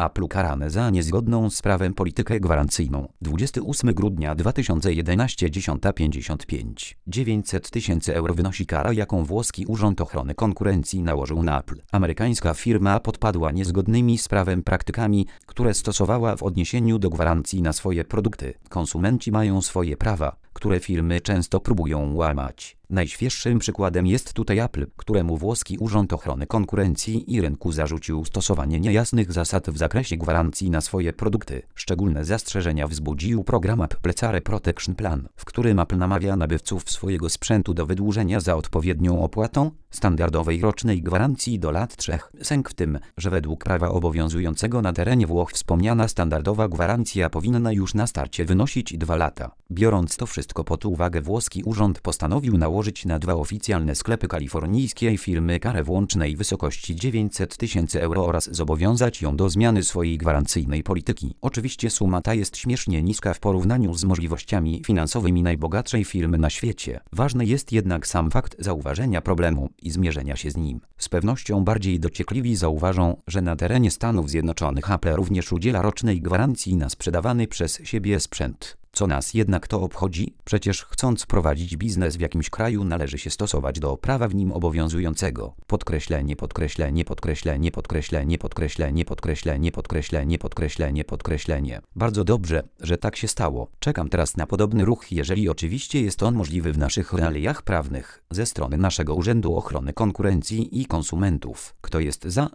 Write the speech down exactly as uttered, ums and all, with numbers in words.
Apple ukarane za niezgodną z prawem politykę gwarancyjną. dwudziestego ósmego grudnia dwa tysiące jedenastego dziesiąta pięćdziesiąt pięć. dziewięćset tysięcy euro wynosi kara, jaką włoski Urząd Ochrony Konkurencji nałożył na Apple. Amerykańska firma podpadła niezgodnymi z prawem praktykami, które stosowała w odniesieniu do gwarancji na swoje produkty. Konsumenci mają swoje prawa, które firmy często próbują łamać. Najświeższym przykładem jest tutaj Apple, któremu włoski Urząd Ochrony Konkurencji i Rynku zarzucił stosowanie niejasnych zasad w zakresie gwarancji na swoje produkty. Szczególne zastrzeżenia wzbudził program Apple Care Protection Plan, w którym Apple namawia nabywców swojego sprzętu do wydłużenia za odpowiednią opłatą standardowej rocznej gwarancji do lat trzech. Sęk w tym, że według prawa obowiązującego na terenie Włoch wspomniana standardowa gwarancja powinna już na starcie wynosić dwa lata. Biorąc to wszystko pod uwagę, włoski urząd postanowił nałożyć na dwa oficjalne sklepy kalifornijskiej firmy karę w łącznej wysokości dziewięćset tysięcy euro oraz zobowiązać ją do zmiany swojej gwarancyjnej polityki. Oczywiście suma ta jest śmiesznie niska w porównaniu z możliwościami finansowymi najbogatszej firmy na świecie. Ważny jest jednak sam fakt zauważenia problemu i zmierzenia się z nim. Z pewnością bardziej dociekliwi zauważą, że na terenie Stanów Zjednoczonych Apple również udziela rocznej gwarancji na sprzedawany przez siebie sprzęt. Co nas jednak to obchodzi? Przecież chcąc prowadzić biznes w jakimś kraju, należy się stosować do prawa w nim obowiązującego. Podkreślenie, podkreślenie, podkreślenie, podkreślenie, podkreślenie, podkreślenie, podkreślenie, podkreślenie, podkreślenie. Bardzo dobrze, że tak się stało. Czekam teraz na podobny ruch, jeżeli oczywiście jest on możliwy w naszych realiach prawnych, ze strony naszego Urzędu Ochrony Konkurencji i Konsumentów. Kto jest za?